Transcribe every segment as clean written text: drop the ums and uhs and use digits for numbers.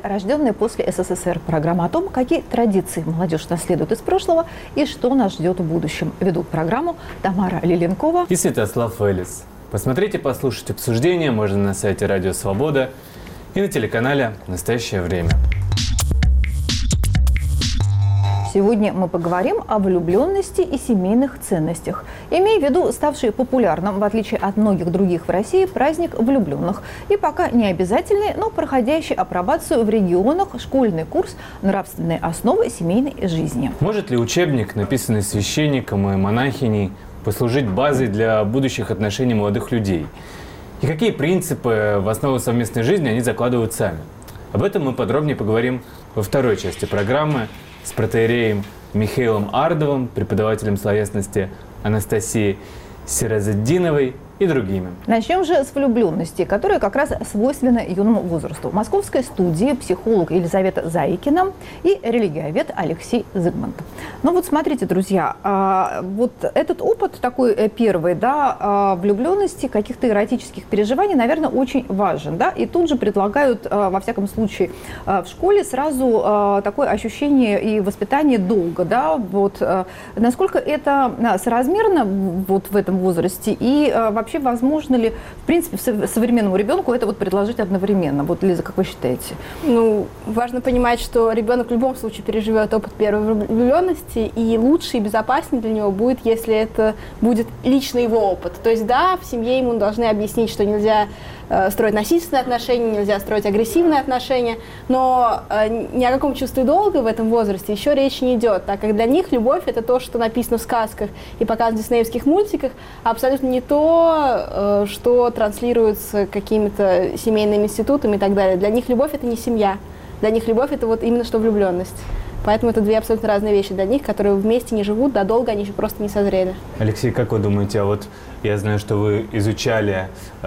рожденные после СССР. Программа о том, какие традиции молодежь наследует из прошлого и что нас ждет в будущем. Ведут программу Тамара Лиленкова и Святослав Элис. Посмотреть и послушать обсуждения можно на сайте Радио Свобода и на телеканале «Настоящее время». Сегодня мы поговорим о влюбленности и семейных ценностях. Имея в виду ставший популярным, в отличие от многих других в России, праздник влюбленных. И пока не обязательный, но проходящий апробацию в регионах школьный курс «Нравственные основы семейной жизни». Может ли учебник, написанный священником и монахиней, послужить базой для будущих отношений молодых людей? И какие принципы в основу совместной жизни они закладывают сами? Об этом мы подробнее поговорим во второй части программы с протоиереем Михаилом Ардовым, преподавателем словесности Анастасией Сиразетдиновой и другими. Начнем же с влюбленности, которая как раз свойственна юному возрасту. В московской студии психолог Елизавета Заикина и религиовед Алексей Зыгмунд. Ну вот смотрите, друзья, вот этот опыт такой первый, да, влюбленности, каких-то эротических переживаний, наверное, очень важен, да, и тут же предлагают, во всяком случае, в школе сразу такое ощущение и воспитание долга, да, вот насколько это соразмерно вот в этом возрасте и вообще возможно ли, в принципе, современному ребенку это вот предложить одновременно? Вот, Лиза, как вы считаете? Ну, важно понимать, что ребенок в любом случае переживет опыт первой влюбленности, и лучше и безопаснее для него будет, если это будет лично его опыт. То есть, да, в семье ему должны объяснить, что нельзя строить насильственные отношения, нельзя строить агрессивные отношения, но ни о каком чувстве долга в этом возрасте еще речи не идет, так как для них любовь – это то, что написано в сказках и показано в диснеевских мультиках, а абсолютно не то, что транслируется какими-то семейными институтами и так далее. Для них любовь – это не семья, для них любовь – это вот именно что влюбленность. Поэтому это две абсолютно разные вещи для них, которые вместе не живут, да долго они еще просто не созрели. Алексей, как вы думаете, а вот я знаю, что вы изучали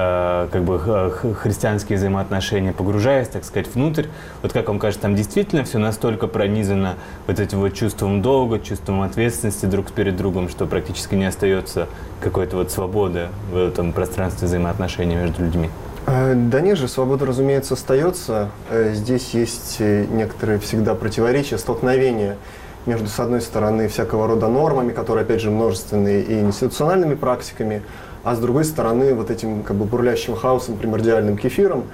христианские взаимоотношения, погружаясь, так сказать, внутрь. Вот как вам кажется, там действительно все настолько пронизано вот этим вот чувством долга, чувством ответственности друг перед другом, что практически не остается какой-то вот свободы в этом пространстве взаимоотношений между людьми? Да нет же, свобода, разумеется, остается. Здесь есть некоторые всегда противоречия, столкновения между, с одной стороны, всякого рода нормами, которые, опять же, множественные, и институциональными практиками, а с другой стороны, вот этим как бы бурлящим хаосом, примордиальным кефиром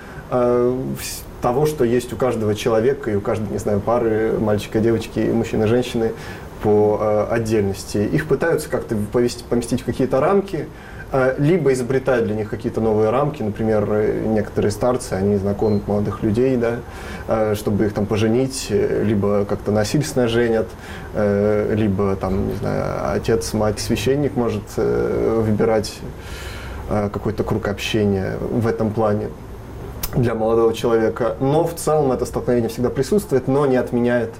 того, что есть у каждого человека и у каждой, не знаю, пары, мальчика, девочки, мужчины, женщины по отдельности. Их пытаются как-то поместить в какие-то рамки, либо изобретают для них какие-то новые рамки, например, некоторые старцы, они знакомят молодых людей, да, чтобы их там поженить, либо как-то насильственно женят, либо там, не знаю, отец, мать, священник может выбирать какой-то круг общения в этом плане для молодого человека. Но в целом это столкновение всегда присутствует, но не отменяет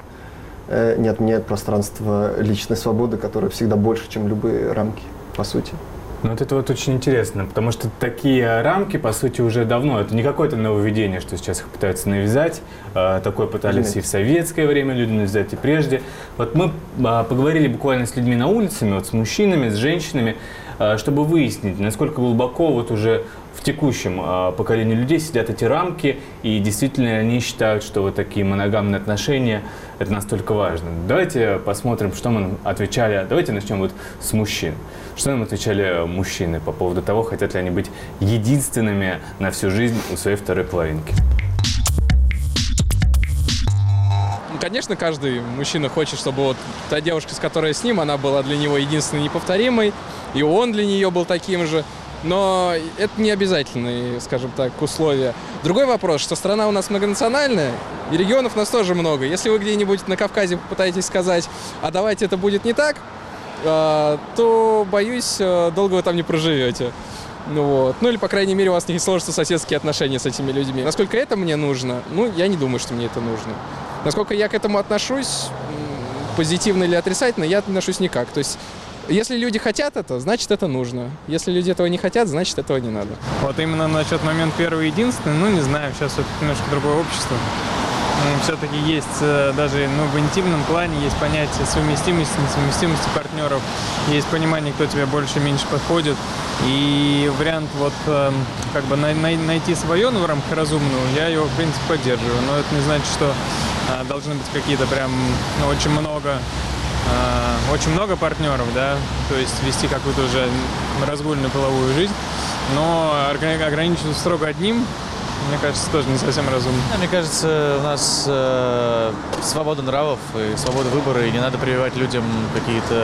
пространство личной свободы, которое всегда больше, чем любые рамки, по сути. Ну, вот это вот очень интересно, потому что такие рамки, по сути, уже давно. Это не какое-то нововведение, что сейчас их пытаются навязать. Такое пытались и в советское время люди навязать, и прежде. Вот мы поговорили буквально с людьми на улице, вот с мужчинами, с женщинами, чтобы выяснить, насколько глубоко вот уже в текущем поколении людей сидят эти рамки, и действительно они считают, что вот такие моногамные отношения – это настолько важно. Давайте посмотрим, что мы отвечали. Давайте начнем вот с мужчин. Что нам отвечали мужчины по поводу того, хотят ли они быть единственными на всю жизнь у своей второй половинки? Конечно, каждый мужчина хочет, чтобы вот та девушка, с которой с ним, она была для него единственной неповторимой, и он для нее был таким же. Но это не обязательные, скажем так, условия. Другой вопрос, что страна у нас многонациональная, и регионов у нас тоже много. Если вы где-нибудь на Кавказе попытаетесь сказать, а давайте это будет не так, то, боюсь, долго вы там не проживете. Ну или, по крайней мере, у вас не сложатся соседские отношения с этими людьми. Насколько это мне нужно? Я не думаю, что мне это нужно. Насколько я к этому отношусь, позитивно или отрицательно, я отношусь никак. То есть, если люди хотят это, значит, это нужно. Если люди этого не хотят, значит, этого не надо. Вот именно насчет момента первый единственный, не знаю, сейчас это немножко другое общество. все-таки есть даже в интимном плане есть понятие совместимости, несовместимости партнеров, есть понимание, кто тебе больше-меньше подходит. И вариант найти свое, в рамках разумного, я его, в принципе, поддерживаю. Но это не значит, что должны быть какие-то прям очень много партнеров, да, то есть вести какую-то уже разгульную половую жизнь, но ограничиваться строго одним, мне кажется, тоже не совсем разумно. Мне кажется, у нас свобода нравов и свобода выбора, и не надо прививать людям какие-то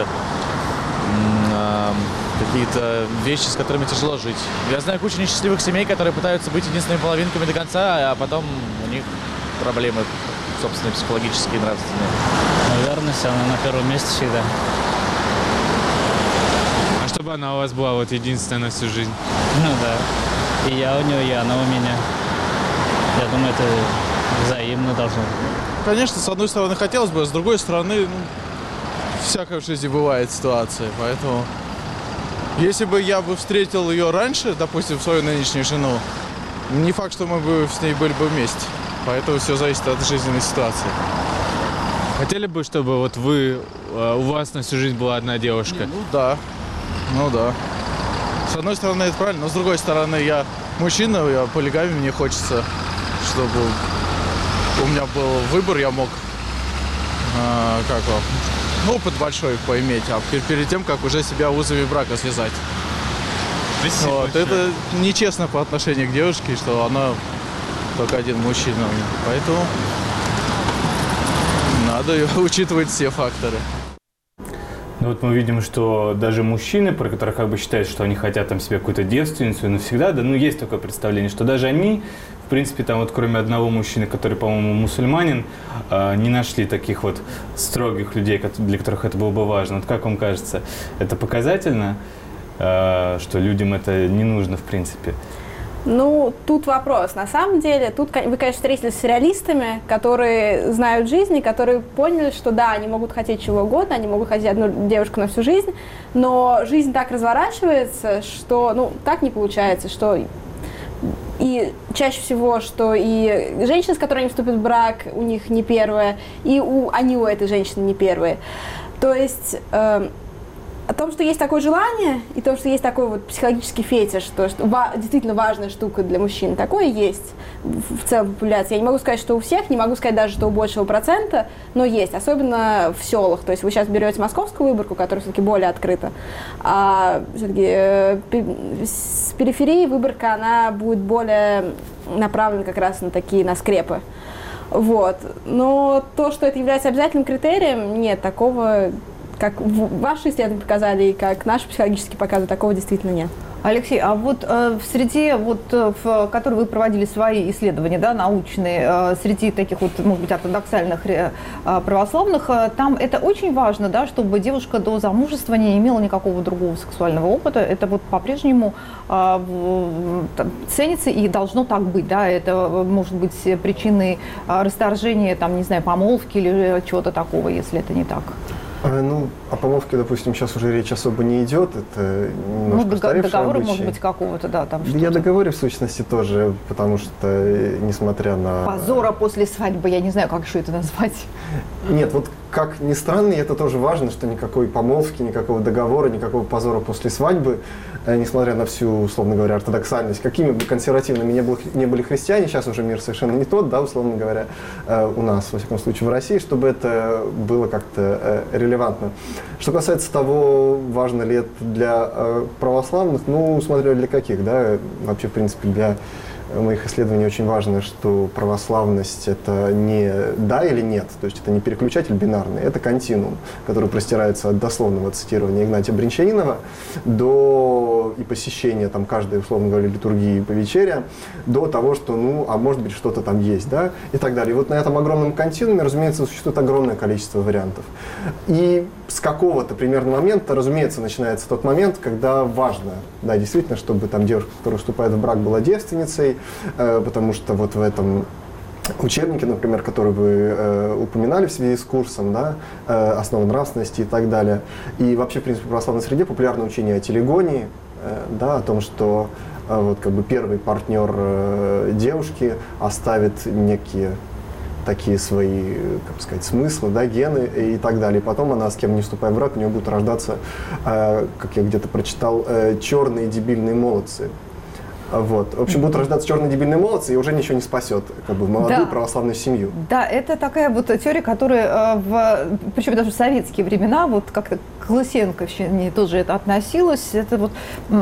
вещи, с которыми тяжело жить. Я знаю кучу несчастливых семей, которые пытаются быть единственными половинками до конца, а потом у них проблемы собственные, психологические и нравственные. Верность, она на первом месте всегда. А чтобы она у вас была единственная на всю жизнь? Ну да. И я у нее, и она у меня. Я думаю, это взаимно должно быть. Конечно, с одной стороны хотелось бы, а с другой стороны, всякая в жизни бывает ситуация. Поэтому, если бы я встретил ее раньше, допустим, свою нынешнюю жену, не факт, что мы бы с ней были бы вместе. Поэтому все зависит от жизненной ситуации. Хотели бы, чтобы у вас на всю жизнь была одна девушка? Да. С одной стороны, это правильно, но с другой стороны, я мужчина, я полигамия, мне хочется, чтобы у меня был выбор, я мог опыт большой поиметь, а перед тем, как уже себя узами брака связать. Это нечестно по отношению к девушке, что она только один мужчина у меня. Поэтому надо учитывать все факторы. Мы видим, что даже мужчины, про которых считают, что они хотят себе какую-то девственницу навсегда, есть такое представление, что даже они, в принципе, кроме одного мужчины, который, по-моему, мусульманин, не нашли таких строгих людей, для которых это было бы важно. Как вам кажется, это показательно, что людям это не нужно, в принципе? Тут вопрос. На самом деле, вы, конечно, встретились с реалистами, которые знают жизнь, и которые поняли, что да, они могут хотеть чего угодно, они могут хотеть одну девушку на всю жизнь, но жизнь так разворачивается, что, так не получается, что и чаще всего, что и женщины, с которыми они вступят в брак, у них не первая, и они у этой женщины не первые. То есть о том, что есть такое желание, и то, что есть такой психологический фетиш, что действительно важная штука для мужчин, такое есть в целом популяции. Я не могу сказать, что у всех, не могу сказать даже, что у большего процента, но есть, особенно в селах. То есть вы сейчас берете московскую выборку, которая все-таки более открыта, а все-таки с периферии выборка, она будет более направлена как раз на скрепы. Но то, что это является обязательным критерием, нет, такого, как ваши исследования показали и как наши психологические показывают, такого действительно нет. Алексей, а в среде, в которой вы проводили свои исследования, научные, среди таких может быть, ортодоксальных православных, там это очень важно, чтобы девушка до замужества не имела никакого другого сексуального опыта. Это по-прежнему ценится и должно так быть, Это может быть причиной расторжения, помолвки или чего-то такого, если это не так. О помолвке, допустим, сейчас уже речь особо не идет. Это договора, может быть, какого-то, там что-то. Я договоре, в сущности, тоже, потому что, несмотря на... Позора после свадьбы, я не знаю, как еще это назвать. Нет, как ни странно, и это тоже важно, что никакой помолвки, никакого договора, никакого позора после свадьбы, несмотря на всю, условно говоря, ортодоксальность, какими бы консервативными не были христиане, сейчас уже мир совершенно не тот, условно говоря, у нас, во всяком случае, в России, чтобы это было как-то релевантно. Что касается того, важно ли это для православных, смотря для каких, вообще, в принципе, для моих исследований очень важно, что православность – это не да или нет, то есть это не переключатель бинарный, это континуум, который простирается от дословного цитирования Игнатия Бринчанинова до и посещения каждой, условно говоря, литургии по вечере, до того, что, а может быть, что-то там есть, и так далее. И на этом огромном континууме, разумеется, существует огромное количество вариантов. И с какого-то примерно момента, разумеется, начинается тот момент, когда важно, действительно, чтобы девушка, которая вступает в брак, была девственницей, потому что в этом учебнике, например, который вы упоминали в связи с курсом, основы нравственности и так далее, и вообще, в принципе, в православной среде популярно учение о телегонии, о том, что первый партнер девушки оставит некие такие свои, как сказать, смыслы, да, гены и так далее. И потом она, с кем не вступая в брак, у нее будут рождаться, как я где-то прочитал, черные дебильные молодцы. Вот. В общем, будут рождаться черные дебильные молодцы, и уже ничего не спасет молодую православную семью. Да, это такая вот теория, которая, причем даже в советские времена, вот как-то к Лысенковщине тоже это относилось, это вот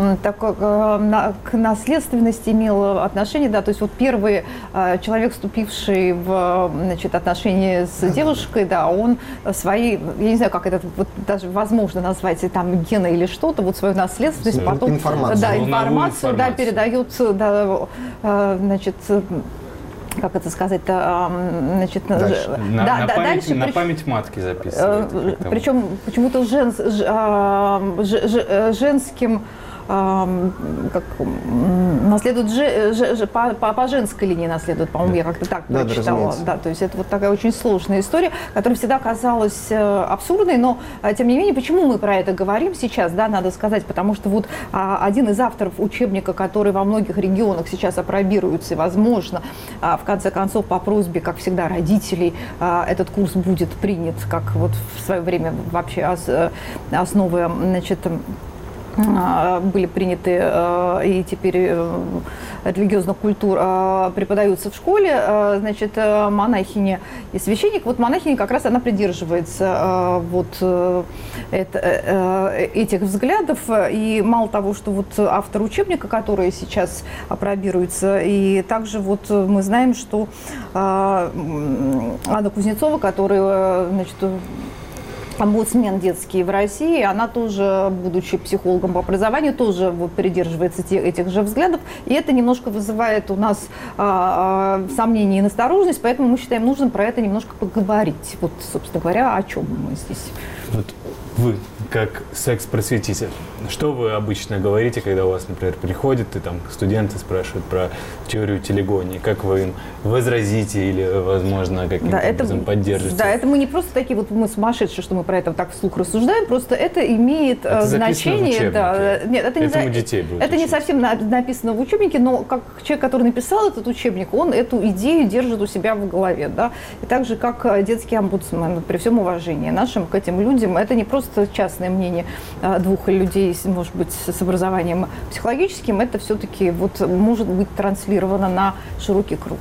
к наследственности имело отношение, да, то есть вот первый человек, вступивший в, значит, отношения с девушкой, да, он свои, я не знаю, как это вот даже возможно назвать, там, гены или что-то, вот свою наследственность, потом информацию, да, передает, да, значит, как это сказать, значит, дальше. На память матки записывают. Причем почему-то женским наследуют по женской линии наследуют, по-моему, я как-то так прочитала. Да, то есть это вот такая очень сложная история, которая всегда казалась абсурдной, но тем не менее, почему мы про это говорим сейчас, да, надо сказать, потому что вот один из авторов учебника, который во многих регионах сейчас апробируется, и, возможно, в конце концов, по просьбе, как всегда, родителей, этот курс будет принят, как вот в свое время вообще основы, значит, были приняты и теперь религиозных культур преподаются в школе, значит, монахиня и священник. Вот монахиня как раз она придерживается вот этих взглядов. И мало того, что вот автор учебника, который сейчас апробируется, и также вот мы знаем, что Анна Кузнецова, которая, значит, омбудсмен детский в России, она тоже, будучи психологом по образованию, тоже вот придерживается этих же взглядов, и это немножко вызывает у нас сомнения и настороженность, поэтому мы считаем нужным про это немножко поговорить. Вот, собственно говоря, о чем мы здесь. Вот вы, как секс-просветитель, что вы обычно говорите, когда у вас, например, приходят и там студенты спрашивают про теорию телегонии? Как вы им возразите или, возможно, каким-то образом поддержите? Да, это мы не просто такие вот мы сумасшедшие, что мы про это так вслух рассуждаем, просто это имеет значение. Да. Нет, это не совсем написано в учебнике, но как человек, который написал этот учебник, он эту идею держит у себя в голове. Да? И так же, как детский омбудсмен, при всем уважении нашим к этим людям, это не просто частное мнение двух людей, может быть, с образованием психологическим, это все-таки вот может быть транслировано на широкий круг.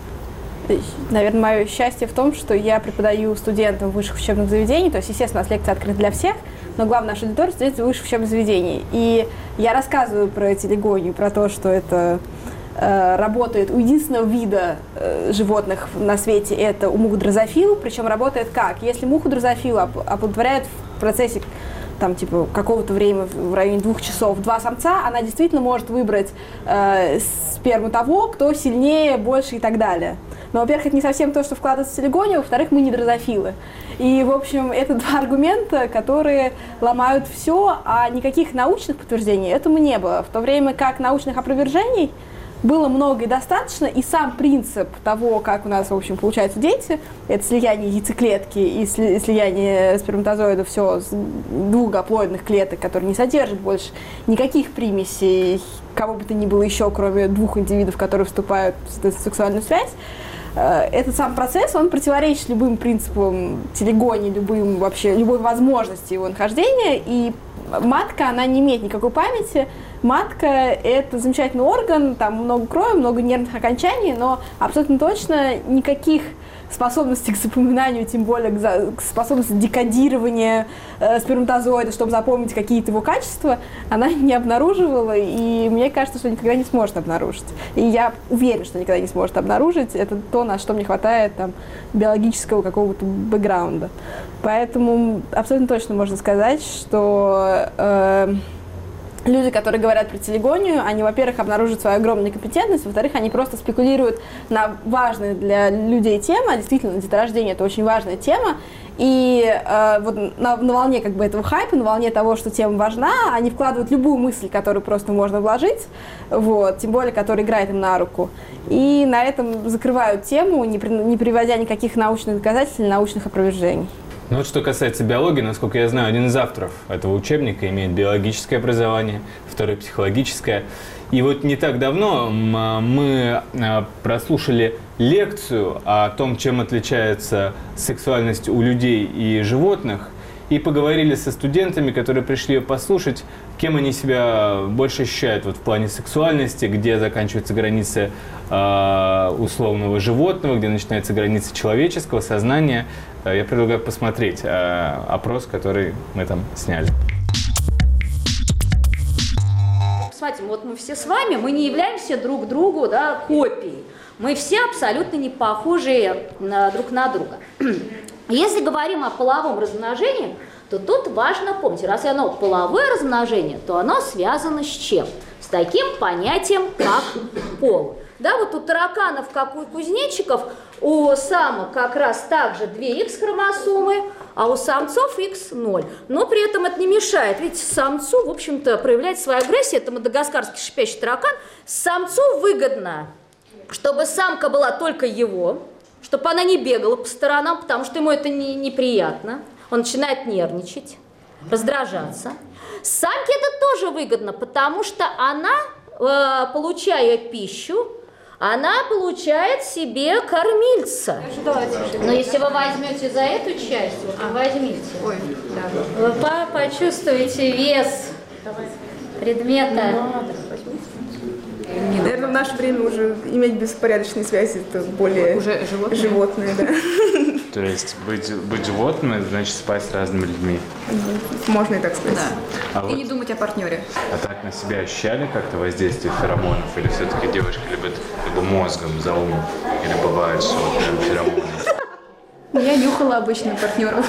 Наверное, мое счастье в том, что я преподаю студентам высших учебных заведений, то есть, естественно, у нас лекции открыты для всех, но главная наша аудитория – студенты высших учебных заведений. И я рассказываю про телегонию, про то, что это работает у единственного вида животных на свете, это у мух дрозофил, причем работает как? Если муху дрозофилу оплодотворяют в процессе там, типа, какого-то времени, в районе 2 часов, 2 самца, она действительно может выбрать сперму того, кто сильнее, больше и так далее. Но, во-первых, это не совсем то, что вкладывается в телегонию, во-вторых, мы не дрозофилы. И, в общем, это 2 аргумента, которые ломают все, а никаких научных подтверждений этому не было. В то время как научных опровержений было много и достаточно, и сам принцип того, как у нас, в общем, получаются дети, это слияние яйцеклетки и слияние сперматозоидов, все с двухгаплоидных клеток, которые не содержат больше никаких примесей, кого бы то ни было еще, кроме 2 индивидов, которые вступают в сексуальную связь. Этот сам процесс, он противоречит любым принципам телегонии, любой возможности его нахождения, и матка, она не имеет никакой памяти. Матка – это замечательный орган, там много крови, много нервных окончаний, но абсолютно точно никаких способностей к запоминанию, тем более к способности декодирования сперматозоида, чтобы запомнить какие-то его качества, она не обнаруживала, и мне кажется, что никогда не сможет обнаружить. И я уверена, что никогда не сможет обнаружить. Это то, на что мне хватает там, биологического какого-то бэкграунда. Поэтому абсолютно точно можно сказать, что люди, которые говорят про телегонию, они, во-первых, обнаруживают свою огромную компетентность, во-вторых, они просто спекулируют на важные для людей темы, а действительно, деторождение – это очень важная тема, и вот на волне как бы этого хайпа, на волне того, что тема важна, они вкладывают любую мысль, которую просто можно вложить, вот, тем более, которая играет им на руку, и на этом закрывают тему, не приводя никаких научных доказательств или научных опровержений. Ну вот что касается биологии, насколько я знаю, один из авторов этого учебника имеет биологическое образование, второй психологическое. И вот не так давно мы прослушали лекцию о том, чем отличается сексуальность у людей и животных, и поговорили со студентами, которые пришли послушать, кем они себя больше ощущают вот в плане сексуальности, где заканчиваются границы условного животного, где начинается граница человеческого сознания. Я предлагаю посмотреть опрос, который мы там сняли. Смотрите, вот мы все с вами, мы не являемся друг другу, да, копией. Мы все абсолютно не похожи друг на друга. Если говорим о половом размножении, то тут важно помнить, раз оно половое размножение, то оно связано с чем? С таким понятием, как пол. Да, вот у тараканов, как у кузнечиков, у самок как раз также 2 X-хромосомы, а у самцов X0. Но при этом это не мешает. Ведь самцу, в общем-то, проявлять свою агрессию, это мадагаскарский шипящий таракан, самцу выгодно, чтобы самка была только его, чтобы она не бегала по сторонам, потому что ему это неприятно. Он начинает нервничать, раздражаться. Самке это тоже выгодно, потому что она, получая пищу, она получает себе кормильца. Но если вы возьмете за эту часть, вот вы возьмите, вы почувствуете вес предмета. Наверное, в наше время уже иметь беспорядочные связи – это более уже животное, да. То есть быть животным – значит спать с разными людьми. Можно и так сказать. Да. И не думать о партнере. А так на себя ощущали как-то воздействие феромонов? Или все-таки девушки любят либо мозгом за ум, или бывает, что вот прям феромоны? Я нюхала обычно партнеров.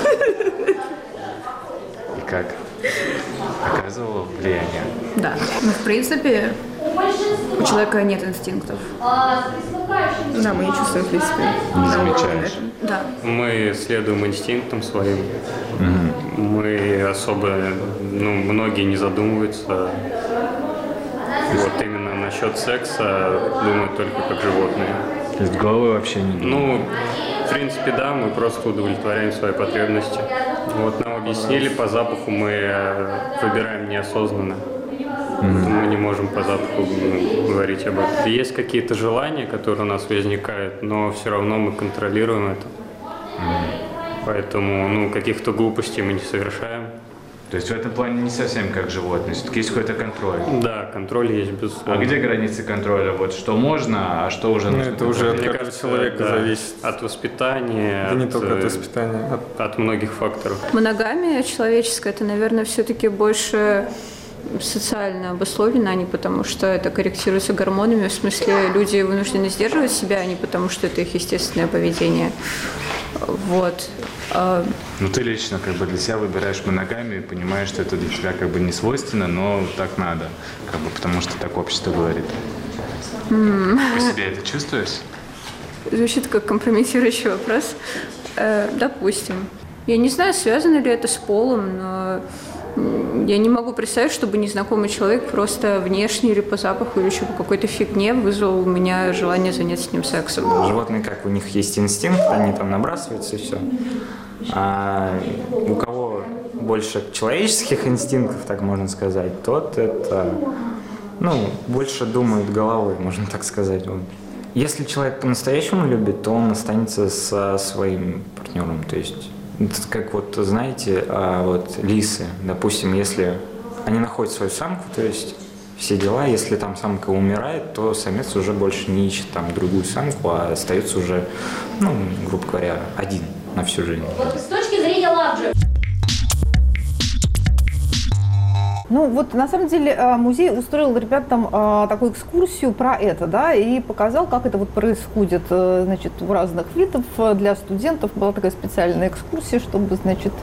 И как? Оказывало влияние? Да. Ну, в принципе, у человека нет инстинктов. Да, мы не чувствуем, в принципе. Не замечаешь? Да. Мы следуем инстинктам своим. Мы особо, многие не задумываются. Вот именно насчет секса думают только как животные. То есть головы вообще не думают? В принципе, да, мы просто удовлетворяем свои потребности. Вот нам объяснили, по запаху мы выбираем неосознанно. Мы не можем по запаху говорить об этом. Есть какие-то желания, которые у нас возникают, но все равно мы контролируем это. Поэтому каких-то глупостей мы не совершаем. То есть в этом плане не совсем как животные, все-таки есть какой-то контроль. Да, контроль есть, безусловно. А где границы контроля? Вот что можно, а что уже нужно? Это уже от каждого человека зависит. От воспитания. Да не только от воспитания. От многих факторов. Моногамия человеческая, это, наверное, все-таки больше социально обусловлено, а не потому, что это корректируется гормонами. В смысле, люди вынуждены сдерживать себя, а не потому, что это их естественное поведение. Вот. Ну, ты лично для себя выбираешь моногамию и понимаешь, что это для тебя не свойственно, но так надо, потому что так общество говорит. По себе это чувствуешь? Звучит как компрометирующий вопрос. Допустим. Я не знаю, связано ли это с полом, но я не могу представить, чтобы незнакомый человек просто внешне или по запаху или еще по какой-то фигне вызвал у меня желание заняться с ним сексом. Животные, как у них есть инстинкт, они там набрасываются и все. А у кого больше человеческих инстинктов, так можно сказать, тот это, больше думает головой, можно так сказать. Вот. Если человек по-настоящему любит, то он останется со своим партнером, то есть как знаете, лисы, допустим, если они находят свою самку, то есть все дела, если там самка умирает, то самец уже больше не ищет там другую самку, а остается уже, грубо говоря, один на всю жизнь. Вот с точки зрения лавджи. На самом деле музей устроил ребятам такую экскурсию про это, да, и показал, как это происходит, у разных видов для студентов. Была такая специальная экскурсия, чтобы,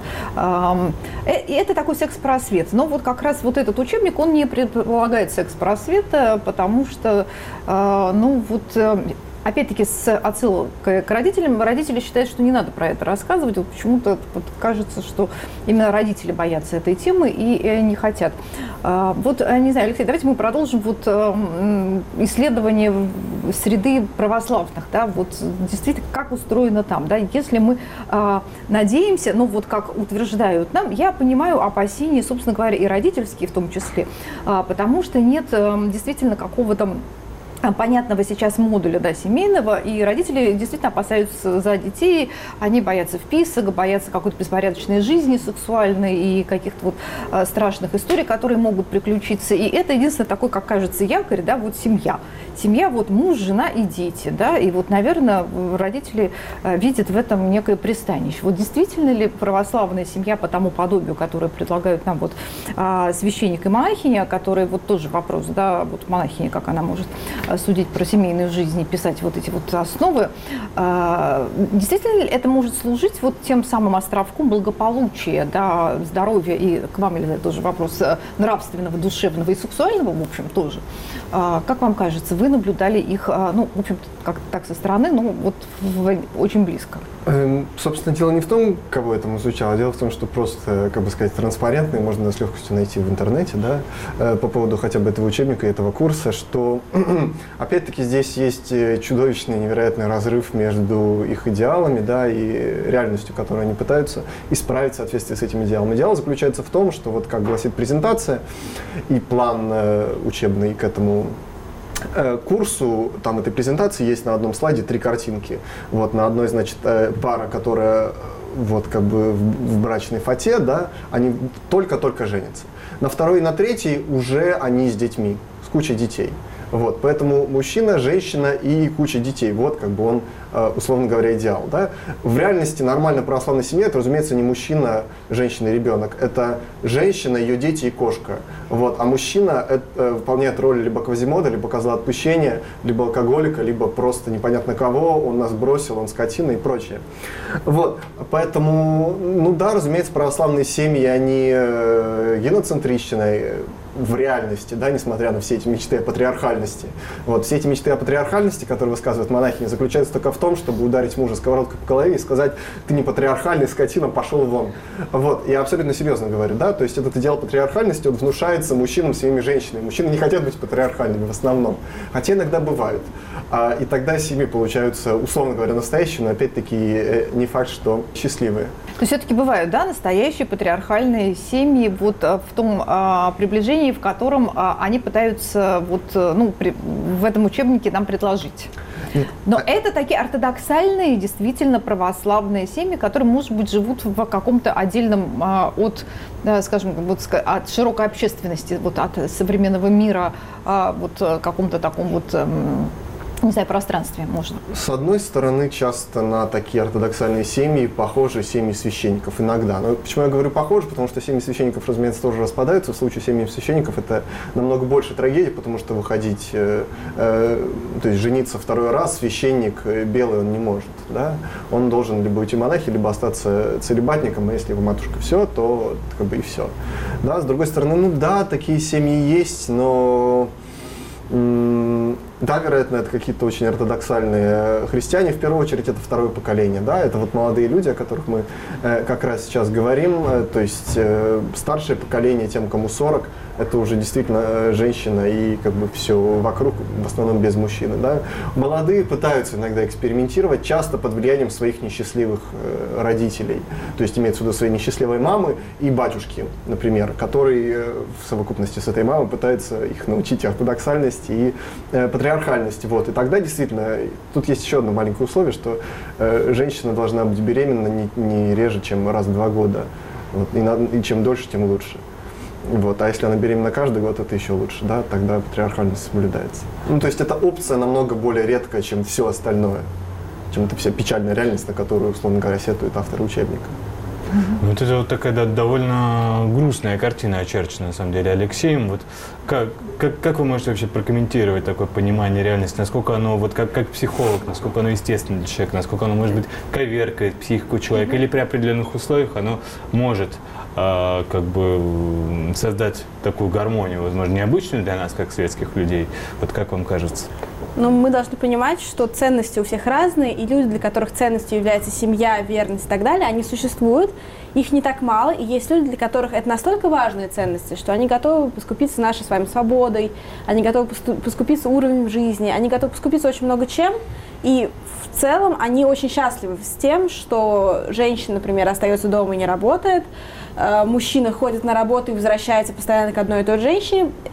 и это такой секс-просвет. Но как раз этот учебник, он не предполагает секс-просвета, потому что, опять-таки, с отсылкой к родителям, родители считают, что не надо про это рассказывать. Почему-то кажется, что именно родители боятся этой темы и не хотят. Не знаю, Алексей, давайте мы продолжим исследование среды православных. Да, действительно, как устроено там. Да, если мы надеемся, как утверждают нам, я понимаю опасения, собственно говоря, и родительские в том числе, потому что нет действительно какого-то понятного сейчас модуля, да, семейного, и родители действительно опасаются за детей, они боятся вписок, боятся какой-то беспорядочной жизни сексуальной и каких-то вот страшных историй, которые могут приключиться. И это единственное такой, как кажется, якорь, да, вот семья. Семья, вот муж, жена и дети, да, и вот, наверное, родители видят в этом некое пристанище. Вот действительно ли православная семья по тому подобию, которое предлагают нам вот священник и монахиня, которые вот тоже вопрос, да, вот монахиня, как она может судить про семейную жизнь и писать вот эти вот основы, действительно ли это может служить вот тем самым островком благополучия, да, здоровья и к вам, Елизавета, тоже вопрос нравственного, душевного и сексуального, в общем, тоже. Как вам кажется, вы наблюдали их, ну, в общем-то, как так со стороны, ну, вот очень близко? Собственно, дело не в том, кого это изучало, дело в том, что просто, как бы сказать, транспарентный можно с легкостью найти в интернете, да, по поводу хотя бы этого учебника и этого курса, что, опять-таки, здесь есть чудовищный, невероятный разрыв между их идеалами, да, и реальностью, которую они пытаются исправить в соответствии с этим идеалом. Идеал заключается в том, что, вот как гласит презентация и план учебный к этому курсу, там этой презентации есть на одном слайде 3 картинки. Вот на одной, значит, пара, которая вот как бы в брачной фате, да, они только-только женятся. На второй и на третьей уже они с детьми, с кучей детей. Вот, поэтому мужчина, женщина и куча детей. Вот как бы он, условно говоря, идеал. Да? В реальности нормальная православная семья, это, разумеется, не мужчина, женщина и ребенок. Это женщина, ее дети и кошка. Вот. А мужчина выполняет роль либо Квазимода, либо козла отпущения, либо алкоголика, либо просто непонятно кого, он нас бросил, он скотина и прочее. Вот. Поэтому, ну да, разумеется, православные семьи, они геноцентричны в реальности, да, несмотря на все эти мечты о патриархальности. Вот, все эти мечты о патриархальности, которые высказывают монахини, заключаются только в том, чтобы ударить мужа сковородкой по голове и сказать: ты не патриархальный, скотина, пошел вон. Вот, я абсолютно серьезно говорю, да, то есть этот идеал патриархальности, он внушается мужчинам своими женщинами. Мужчины не хотят быть патриархальными в основном, хотя иногда бывают. И тогда семьи получаются, условно говоря, настоящие, но опять-таки не факт, что счастливые. То есть все-таки бывают, да, настоящие патриархальные семьи вот в том приближении, в котором они пытаются вот, ну, в этом учебнике нам предложить. Но это такие ортодоксальные, действительно православные семьи, которые, может быть, живут в каком-то отдельном от, скажем, вот, от широкой общественности, вот, от современного мира, вот каком-то таком вот, не знаю, пространстве можно. С одной стороны, часто на такие ортодоксальные семьи похожи семьи священников иногда. Но почему я говорю похожи? Потому что семьи священников, разумеется, тоже распадаются. В случае семьи священников это намного больше трагедия, потому что выходить, то есть жениться второй раз священник белый он не может. Да? Он должен либо уйти в монахи, либо остаться целибатником, а если его матушка все, то как бы и все. Да? С другой стороны, ну да, такие семьи есть, но да, вероятно, это какие-то очень ортодоксальные христиане. В первую очередь, это второе поколение. Да? Это вот молодые люди, о которых мы как раз сейчас говорим. То есть старшее поколение, тем, кому 40, это уже действительно женщина и как бы все вокруг, в основном без мужчины. Да? Молодые пытаются иногда экспериментировать, часто под влиянием своих несчастливых родителей. То есть имеется в виду своей несчастливой мамы и батюшки, например, который в совокупности с этой мамой пытается их научить ортодоксальности и патриархальности. Вот. И тогда действительно, тут есть еще одно маленькое условие, что женщина должна быть беременна не реже, чем раз в 2 года. Вот. И чем дольше, тем лучше. Вот. А если она беременна каждый год, это еще лучше, да? Тогда патриархальность соблюдается. Ну, то есть эта опция намного более редкая, чем все остальное, чем эта вся печальная реальность, на которую, условно говоря, сетует автор учебника. Вот это вот такая довольно грустная картина очерчена, на самом деле, Алексеем. Вот как вы можете вообще прокомментировать такое понимание реальности? Насколько оно, вот как психолог, насколько оно естественно для человека, насколько оно, может быть, коверкает психику человека, или при определенных условиях оно может как бы создать такую гармонию, возможно, необычную для нас, как светских людей? Вот как вам кажется? Но мы должны понимать, что ценности у всех разные, и люди, для которых ценностью является семья, верность и так далее, они существуют, их не так мало, и есть люди, для которых это настолько важные ценности, что они готовы поскупиться нашей с вами свободой, они готовы поскупиться уровнем жизни, они готовы поскупиться очень много чем, и в целом они очень счастливы с тем, что женщина, например, остается дома и не работает, мужчина ходит на работу и возвращается постоянно к одной и той же женщине.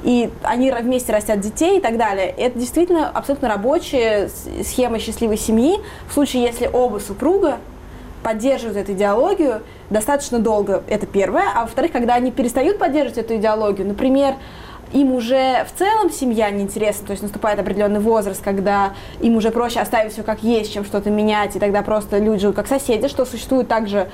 и они вместе растят детей и так далее. Это действительно абсолютно рабочая схема счастливой семьи в случае, если оба супруга поддерживают эту идеологию достаточно долго, это первое. А во-вторых, когда они перестают поддерживать эту идеологию, например, им уже в целом семья неинтересна, то есть наступает определенный возраст, когда им уже проще оставить все как есть, чем что-то менять, и тогда просто люди живут как соседи, что существует также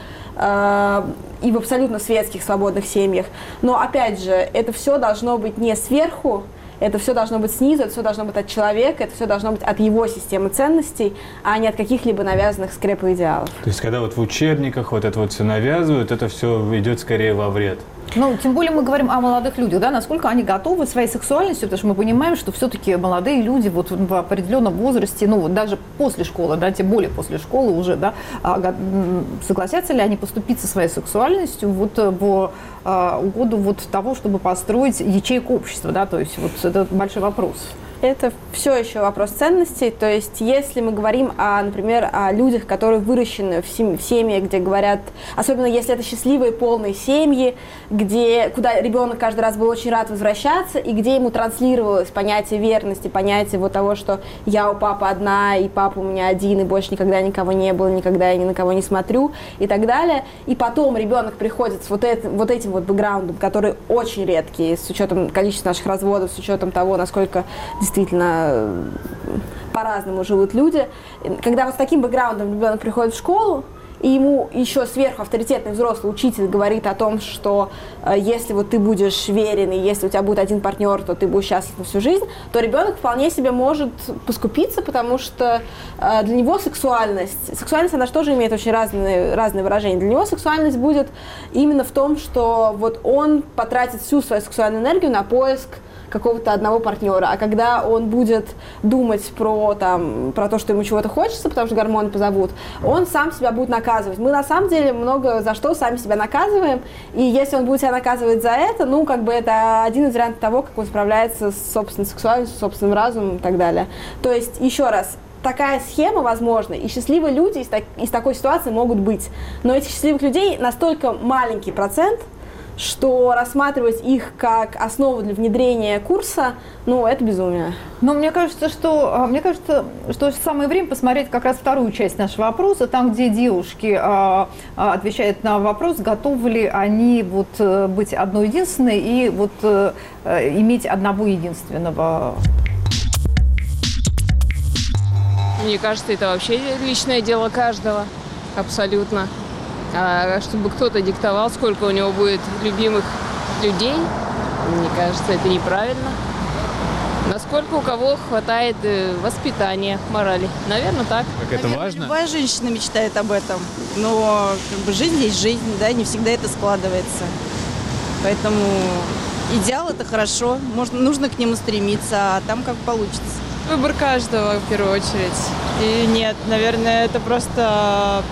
и в абсолютно светских свободных семьях. Но опять же, это все должно быть не сверху, это все должно быть снизу, это все должно быть от человека, это все должно быть от его системы ценностей, а не от каких-либо навязанных скрепоидеалов. То есть, когда вот в учебниках вот это вот все навязывают, это все идет скорее во вред. Ну, тем более мы говорим о молодых людях, да, насколько они готовы своей сексуальностью, потому что мы понимаем, что все-таки молодые люди вот в определенном возрасте, ну, вот даже после школы, да, тем более после школы уже, да, согласятся ли они поступить со своей сексуальностью вот в угоду вот того, чтобы построить ячейку общества, да, то есть вот это большой вопрос. Это все еще вопрос ценностей. То есть, если мы говорим, например, о людях, которые выращены в семье, где говорят, особенно если это счастливые полные семьи, куда ребенок каждый раз был очень рад возвращаться, и где ему транслировалось понятие верности, понятие вот того, что я у папы одна, и папа у меня один, и больше никогда никого не было, никогда я ни на кого не смотрю, и так далее. И потом ребенок приходит с вот этим вот бэкграундом, который очень редкий, с учетом количества наших разводов, с учетом того, насколько действительно по-разному живут люди. Когда вот с таким бэкграундом ребенок приходит в школу, и ему еще сверху авторитетный взрослый учитель говорит о том, что если вот ты будешь верен, и если у тебя будет один партнер, то ты будешь счастлив на всю жизнь, то ребенок вполне себе может поскупиться, потому что для него сексуальность, она же тоже имеет очень разные выражения. Для него сексуальность будет именно в том, что вот он потратит всю свою сексуальную энергию на поиск какого-то одного партнера. А когда он будет думать про то, что ему чего-то хочется, потому что гормоны позовут, он сам себя будет наказывать. Мы на самом деле много за что сами себя наказываем, и если он будет себя наказывать за это, ну, как бы это один из вариантов того, как он справляется с собственной сексуальностью, с собственным разумом и так далее. То есть, еще раз, такая схема возможна, и счастливые люди из такой ситуации могут быть. Но этих счастливых людей настолько маленький процент, что рассматривать их как основу для внедрения курса, ну, это безумие. Но мне кажется, что самое время посмотреть как раз вторую часть нашего вопроса, там, где девушки отвечают на вопрос, готовы ли они вот быть одной единственной и вот иметь одного единственного. Мне кажется, это вообще личное дело каждого, абсолютно. А чтобы кто-то диктовал, сколько у него будет любимых людей, мне кажется, это неправильно. Насколько у кого хватает воспитания, морали. Наверное, так. Как это важно? Любая женщина мечтает об этом. Но как бы жизнь есть жизнь, да, не всегда это складывается. Поэтому идеал — это хорошо, нужно к нему стремиться, а там как получится. Выбор каждого, в первую очередь. И нет, наверное, это просто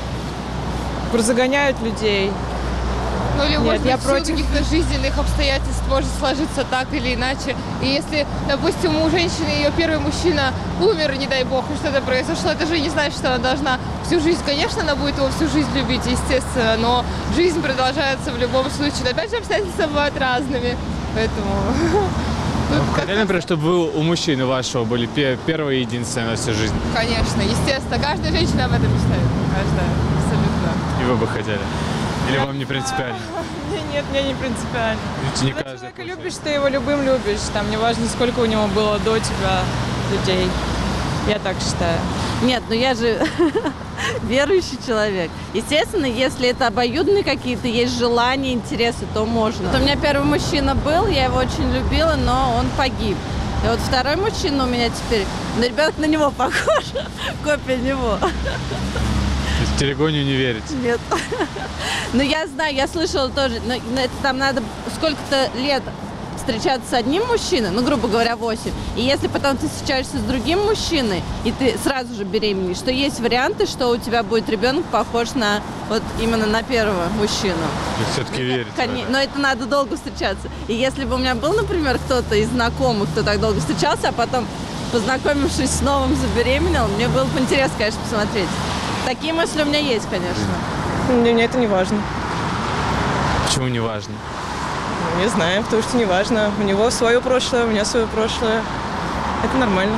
загоняют людей. Ну или, может быть, я в силу против каких-то жизненных обстоятельств может сложиться так или иначе. И если, допустим, у женщины ее первый мужчина умер, не дай бог, и что-то произошло, это же не значит, что она должна всю жизнь, конечно, она будет его всю жизнь любить, естественно, но жизнь продолжается в любом случае. Но опять же, обстоятельства бывают разными, поэтому... Хотели, например, чтобы вы у мужчины вашего были первой и единственной на всю жизнь? Конечно, естественно. Каждая женщина об этом мечтает. Каждая, абсолютно. И вы бы хотели? Или вам не принципиально? Нет, мне не принципиально. Не когда человека любишь, ты его любым любишь. Там не важно, сколько у него было до тебя людей. Я так считаю. Нет, ну я же верующий человек. Естественно, если это обоюдные какие-то, есть желания, интересы, то можно. Вот у меня первый мужчина был, я его очень любила, но он погиб. И вот второй мужчина у меня теперь, ребенок на него похож, копия него. То есть в телегонию не верите? Нет. Ну, я знаю, я слышала тоже, но это там надо сколько-то лет встречаться с одним мужчиной, ну, грубо говоря, 8. И если потом ты встречаешься с другим мужчиной, и ты сразу же беременеешь, что есть варианты, что у тебя будет ребенок похож на вот именно на первого мужчину. Вы все-таки верите? Но это надо долго встречаться. И если бы у меня был, например, кто-то из знакомых, кто так долго встречался, а потом, познакомившись с новым, забеременел, мне было бы интересно, конечно, посмотреть. Такие мысли у меня есть, конечно. Для меня это не важно. Почему не важно? Не знаем, потому что неважно. У него свое прошлое, у меня свое прошлое. Это нормально.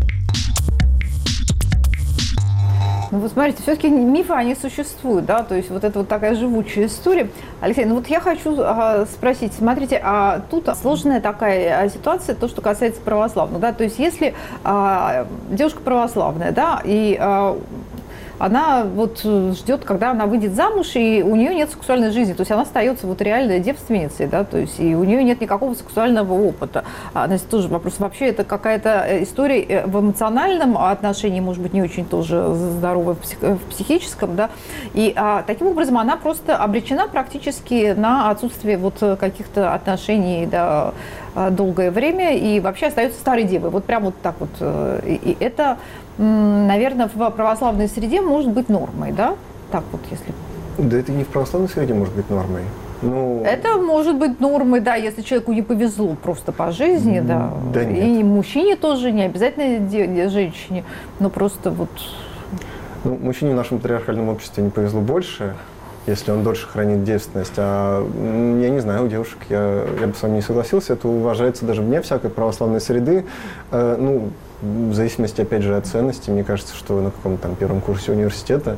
Ну, вы смотрите, все-таки мифы, они существуют, да, то есть вот это вот такая живучая история. Алексей, ну вот я хочу спросить, смотрите, а тут сложная такая ситуация, то, что касается православных, да, то есть если девушка православная, да, и она вот ждет, когда она выйдет замуж, и у нее нет сексуальной жизни, то есть она остается вот реальной девственницей, да, то есть и у нее нет никакого сексуального опыта. Значит, тоже вопрос, вообще это какая-то история в эмоциональном отношении, может быть, не очень тоже здоровая в психическом, да, и таким образом она просто обречена практически на отсутствие вот каких-то отношений, да, долгое время, и вообще остается старой девой, вот прям вот так вот, и это, наверное, в православной среде может быть нормой, да? Так вот, если... Да это не в православной среде может быть нормой. Ну... Это может быть нормой, да, если человеку не повезло просто по жизни, да. Да нет. И мужчине тоже, не обязательно женщине, но просто вот... Ну, мужчине в нашем патриархальном обществе не повезло больше, если он дольше хранит девственность. А я не знаю, у девушек, я бы с вами не согласился, это уважается даже вне всякой православной среды. Ну, в зависимости, опять же, от ценности, мне кажется, что на каком-то там первом курсе университета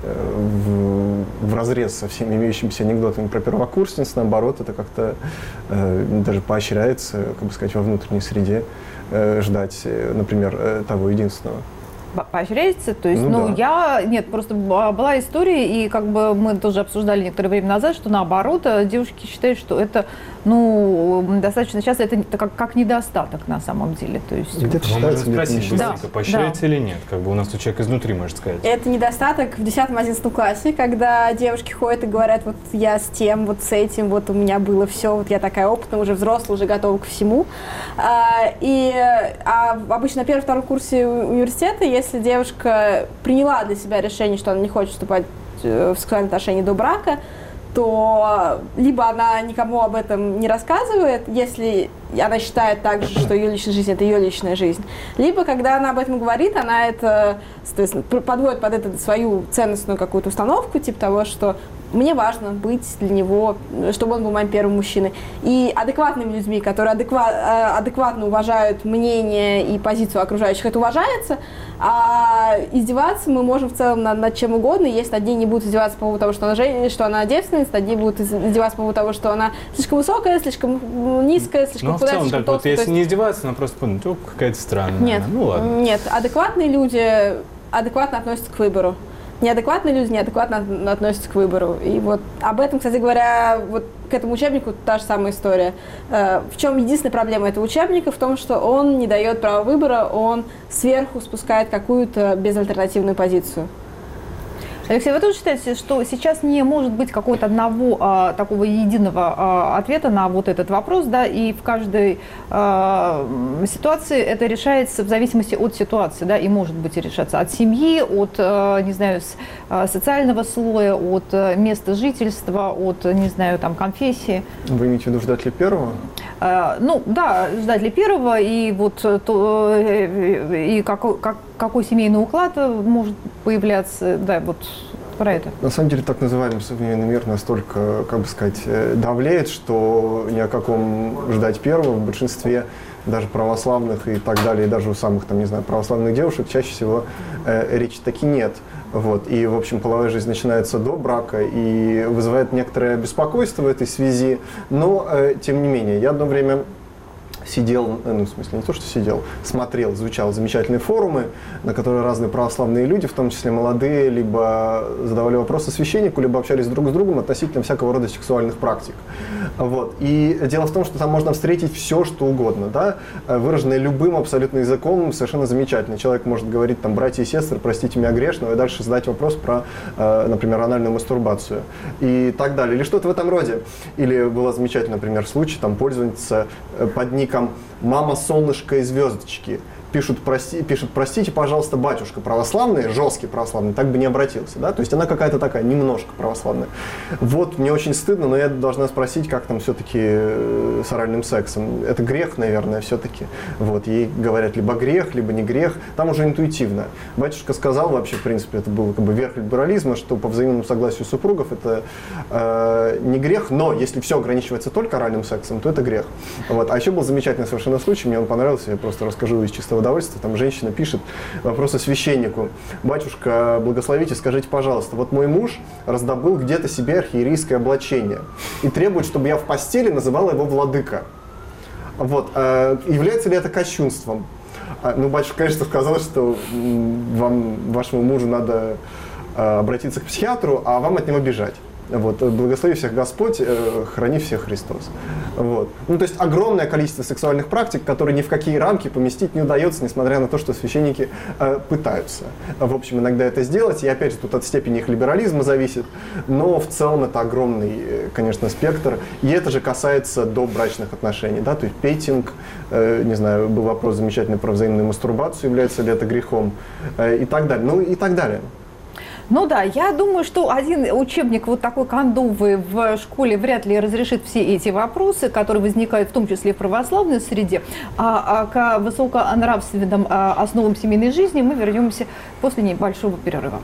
в разрез со всеми имеющимися анекдотами про первокурсниц, наоборот, это как-то даже поощряется, как бы сказать, во внутренней среде ждать, например, того единственного. Поощряется, то есть, ну да. Нет, просто была история, и как бы мы тоже обсуждали некоторое время назад, что наоборот, девушки считают, что это, ну, достаточно часто это как недостаток на самом деле, то есть... Где-то можно спросить, да. поощряется или нет, как бы у нас тут человек изнутри может сказать. Это недостаток в 10-11 классе, когда девушки ходят и говорят, вот я с тем, вот с этим, вот у меня было все, вот я такая опытная, уже взрослая, уже готова к всему. Обычно на первом-втором курсе университета, если девушка приняла для себя решение, что она не хочет вступать в сексуальные отношения до брака, то либо она никому об этом не рассказывает, если она считает также, что ее личная жизнь – это ее личная жизнь, либо, когда она об этом говорит, она это, соответственно, подводит под это свою ценностную какую-то установку, типа того, что мне важно быть для него, чтобы он был моим первым мужчиной. И адекватными людьми, которые адекватно уважают мнение и позицию окружающих, это уважается, а издеваться мы можем в целом над чем угодно. Если одни не будут издеваться по поводу того, что она девственница, одни будут издеваться по поводу того, что она слишком высокая, слишком низкая, слишком худая, слишком слишком толстая. Вот, если не есть... издеваться, она просто подумает, какая-то странная. Нет, ну ладно. Нет, адекватные люди адекватно относятся к выбору. Неадекватные люди неадекватно относятся к выбору. И вот об этом, кстати говоря, вот к этому учебнику та же самая история. В чем единственная проблема этого учебника? В том, что он не дает права выбора, он сверху спускает какую-то безальтернативную позицию. Алексей, вы тоже считаете, что сейчас не может быть какого-то одного такого единого ответа на вот этот вопрос, да, и в каждой ситуации это решается в зависимости от ситуации, да, и может быть решаться от семьи, от, не знаю, социального слоя, от места жительства, от, не знаю, там, конфессии? Вы имеете в виду ждателя первого? Ну, да, ждателя первого, и вот и какой семейный уклад может появляться, да, вот про это. На самом деле, так называемый современный мир настолько, как бы сказать, давлеет, что ни о каком ждать первого в большинстве даже православных и так далее, и даже у самых, там, не знаю, православных девушек чаще всего речи таки нет. Вот. И, в общем, половая жизнь начинается до брака и вызывает некоторое беспокойство в этой связи, но, тем не менее, я одно время сидел, ну, в смысле, не то, что сидел, смотрел, изучал замечательные форумы, на которые разные православные люди, в том числе молодые, либо задавали вопросы священнику, либо общались друг с другом относительно всякого рода сексуальных практик. Вот. И дело в том, что там можно встретить все, что угодно, да, выраженное любым абсолютно языком, совершенно замечательно. Человек может говорить, там, братья и сестры, простите меня грешного, и дальше задать вопрос про, например, анальную мастурбацию и так далее, или что-то в этом роде. Или был замечательный, например, случай, там, пользовательница под ником «Мама, солнышко и звездочки» пишет, простите, пожалуйста, батюшка православный, жесткий православный, так бы не обратился, да, то есть она какая-то такая, немножко православная. Вот, мне очень стыдно, но я должна спросить, как там все-таки с оральным сексом. Это грех, наверное, все-таки. Вот, ей говорят либо грех, либо не грех, там уже интуитивно. Батюшка сказал, вообще, в принципе, это был как бы верх либерализма, что по взаимному согласию супругов это не грех, но если все ограничивается только оральным сексом, то это грех. Вот. А еще был замечательный совершенно случай, мне он понравился, я просто расскажу из чистого удовольствия. Там женщина пишет вопросы священнику: батюшка, благословите, скажите, пожалуйста, вот мой муж раздобыл где-то себе архиерейское облачение и требует, чтобы я в постели называла его владыка. Вот. Является ли это кощунством? Ну, батюшка, конечно, сказал, что вашему мужу надо обратиться к психиатру, а вам от него бежать. Вот. Благослови всех Господь, храни всех Христос. Вот. Ну, то есть огромное количество сексуальных практик, которые ни в какие рамки поместить не удается, несмотря на то, что священники пытаются. В общем, иногда это сделать, и опять же, тут от степени их либерализма зависит, но в целом это огромный, конечно, спектр, и это же касается добрачных отношений, да, то есть пейтинг, не знаю, был вопрос замечательный про взаимную мастурбацию, является ли это грехом, и так далее, ну и так далее. Ну да, я думаю, что один учебник вот такой кондовый в школе вряд ли разрешит все эти вопросы, которые возникают в том числе в православной среде. А к высоконравственным основам семейной жизни мы вернемся после небольшого перерыва.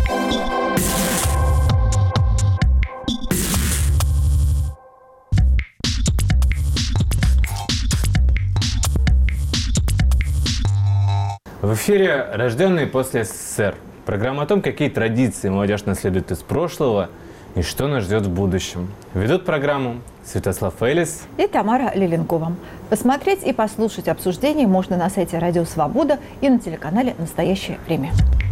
В эфире «Рожденные после СССР». Программа о том, какие традиции молодежь наследует из прошлого и что нас ждет в будущем. Ведут программу Святослав Элис и Тамара Леленкова. Посмотреть и послушать обсуждение можно на сайте Радио Свобода и на телеканале «Настоящее время».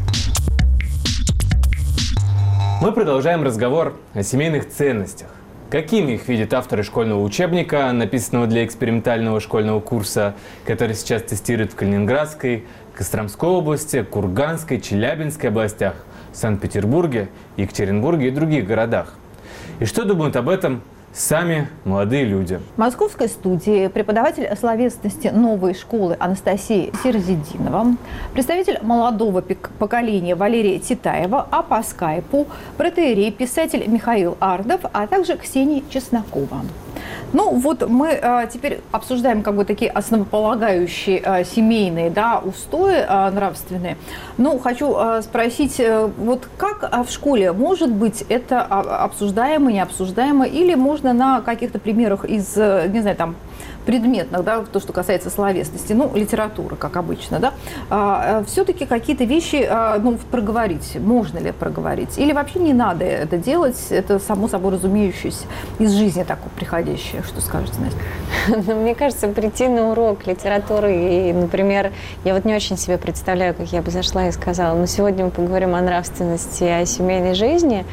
Мы продолжаем разговор о семейных ценностях. Какими их видят авторы школьного учебника, написанного для экспериментального школьного курса, который сейчас тестируют в Калининградской, Костромской области, Курганской, Челябинской областях, Санкт-Петербурге, Екатеринбурге и других городах? И что думают об этом сами молодые люди? В московской студии преподаватель словесности новой школы Анастасия Серзидинова, представитель молодого поколения Валерия Титаева, а по скайпу протоиерей, писатель Михаил Ардов, а также Ксения Чеснокова. Ну вот мы теперь обсуждаем как бы такие основополагающие семейные, да, устои нравственные. Ну, хочу спросить, вот как в школе может быть это обсуждаемо, необсуждаемо, или можно на каких-то примерах из, не знаю, там, предметных, да, то, что касается словесности, ну, литературы, как обычно, да, все-таки какие-то вещи, ну, проговорить, можно ли проговорить, или вообще не надо это делать, это само собой разумеющееся из жизни такое приходящее, что скажете, Настя? Мне кажется, прийти на урок литературы и, например, я вот не очень себе представляю, как я бы зашла и сказала, но сегодня мы поговорим о нравственности, о семейной жизни.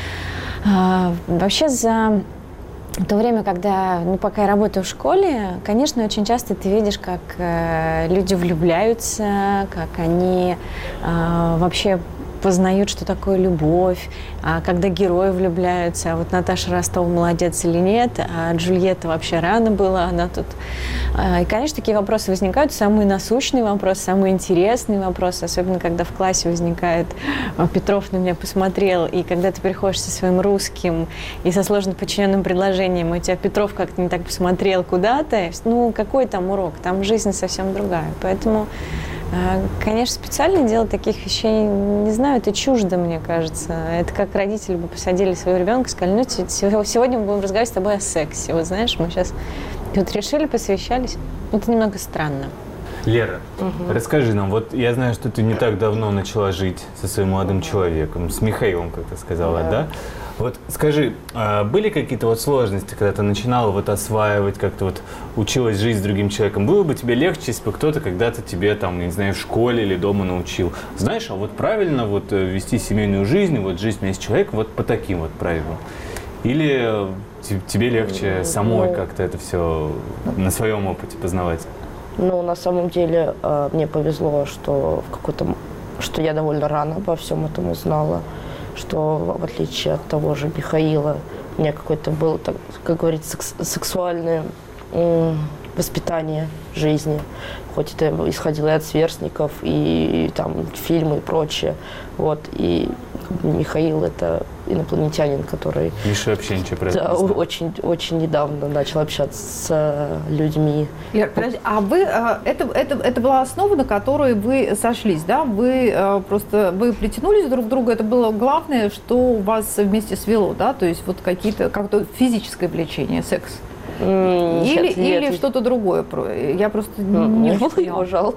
Вообще за то время, когда, ну, пока я работаю в школе, конечно, очень часто ты видишь, как люди влюбляются, как они вообще познают, что такое любовь, когда герои влюбляются. А вот Наташа Ростова молодец или нет, а Джульетта вообще рано была, она тут. И, конечно, такие вопросы возникают, самые насущные вопросы, самые интересные вопросы, особенно когда в классе возникает Петров на меня посмотрел, и когда ты приходишь со своим русским и со сложно подчиненным предложением, и у тебя Петров как-то не так посмотрел куда-то, ну, какой там урок, там жизнь совсем другая. Поэтому, конечно, специально делать таких вещей, не знаю, это чуждо, мне кажется. Это как родители бы посадили своего ребенка и сказали, ну, сегодня мы будем разговаривать с тобой о сексе. Вот знаешь, мы сейчас вот решили, посвящались. Это немного странно. Лера, расскажи нам, вот я знаю, что ты не так давно начала жить со своим молодым человеком, с Михаилом, как ты сказала, да? Вот скажи, были какие-то вот сложности, когда ты начинала вот осваивать, как-то вот училась жить с другим человеком? Было бы тебе легче, если бы кто-то когда-то тебе там, не знаю, в школе или дома научил? Знаешь, а вот правильно вот вести семейную жизнь, вот жить вместе с человеком вот по таким вот правилам? Или тебе легче самой как-то это все на своем опыте познавать? Ну, на самом деле, мне повезло, что что я довольно рано обо всем этом узнала, что в отличие от того же Михаила, у меня какой-то был, так, как говорится, сексуальный воспитания жизни. Хоть это исходило и от сверстников, и там фильмы и прочее. Вот. И Михаил — это инопланетянин, который... Миша вообще ничего про это да, не знает. очень недавно начал общаться с людьми. Лер, подожди, а вы, это была основа, на которой вы сошлись, да? Вы вы притянулись друг к другу, это было главное, что вас вместе свело, да? То есть вот как-то физическое влечение, секс? Или что-то другое? Я просто не было его жалко.